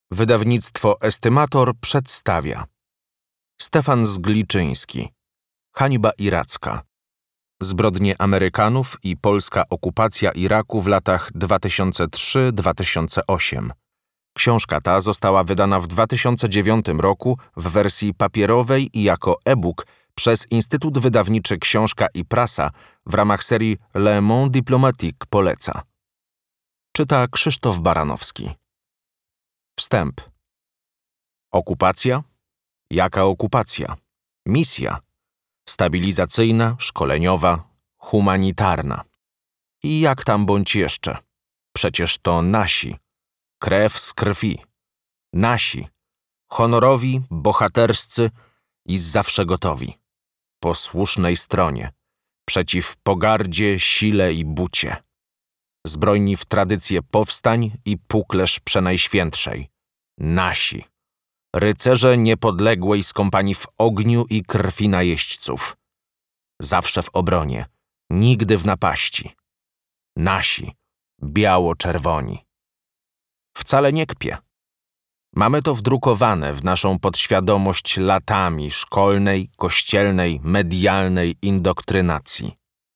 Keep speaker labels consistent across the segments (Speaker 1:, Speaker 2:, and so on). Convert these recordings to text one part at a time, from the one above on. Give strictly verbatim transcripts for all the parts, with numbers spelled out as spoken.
Speaker 1: Wydawnictwo Estymator przedstawia Stefan Zgliczyński, Hańba iracka. Zbrodnie Amerykanów i polska okupacja Iraku w latach dwa tysiące trzy do dwa tysiące osiem. Książka ta została wydana w dwa tysiące dziewiątym roku w wersji papierowej i jako e-book przez Instytut Wydawniczy Książka i Prasa w ramach serii Le Monde Diplomatique poleca. Czyta Krzysztof Baranowski. Wstęp. Okupacja? Jaka okupacja? Misja. Stabilizacyjna, szkoleniowa, humanitarna. I jak tam bądź jeszcze? Przecież to nasi. Krew z krwi. Nasi. Honorowi, bohaterscy i zawsze gotowi. Po słusznej stronie. Przeciw pogardzie, sile i bucie. Zbrojni w tradycję powstań i puklerz przenajświętszej. Nasi. Rycerze niepodległej skąpani w ogniu i krwi najeźdźców. Zawsze w obronie, nigdy w napaści. Nasi, biało-czerwoni. Wcale nie kpię. Mamy to wdrukowane w naszą podświadomość latami szkolnej, kościelnej, medialnej indoktrynacji.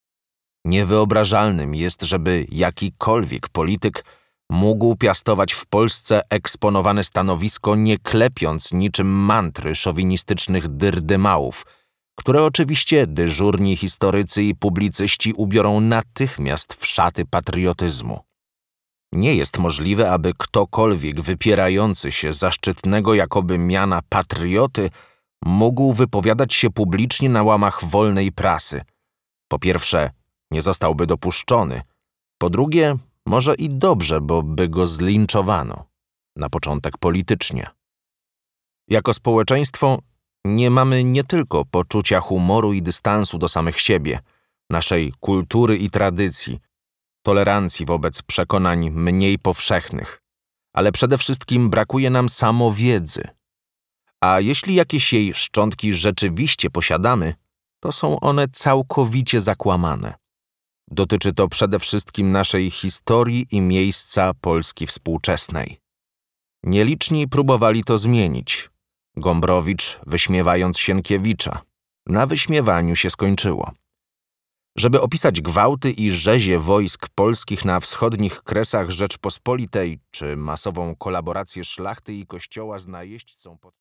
Speaker 1: Niewyobrażalnym jest, żeby jakikolwiek polityk mógł piastować w Polsce eksponowane stanowisko, nie klepiąc niczym mantry szowinistycznych dyrdymałów, które oczywiście dyżurni historycy i publicyści ubiorą natychmiast w szaty patriotyzmu. Nie jest możliwe, aby ktokolwiek wypierający się zaszczytnego jakoby miana patrioty mógł wypowiadać się publicznie na łamach wolnej prasy. Po pierwsze, nie zostałby dopuszczony. Po drugie, może i dobrze, bo by go zlinczowano. Na początek politycznie. Jako społeczeństwo nie mamy nie tylko poczucia humoru i dystansu do samych siebie, naszej kultury i tradycji, tolerancji wobec przekonań mniej powszechnych, ale przede wszystkim brakuje nam samowiedzy. A jeśli jakieś jej szczątki rzeczywiście posiadamy, to są one całkowicie zakłamane. Dotyczy to przede wszystkim naszej historii i miejsca Polski współczesnej. Nieliczni próbowali to zmienić. Gombrowicz wyśmiewając Sienkiewicza. Na wyśmiewaniu się skończyło. Żeby opisać gwałty i rzezie wojsk polskich na wschodnich kresach Rzeczpospolitej, czy masową kolaborację szlachty i kościoła z najeźdźcą pod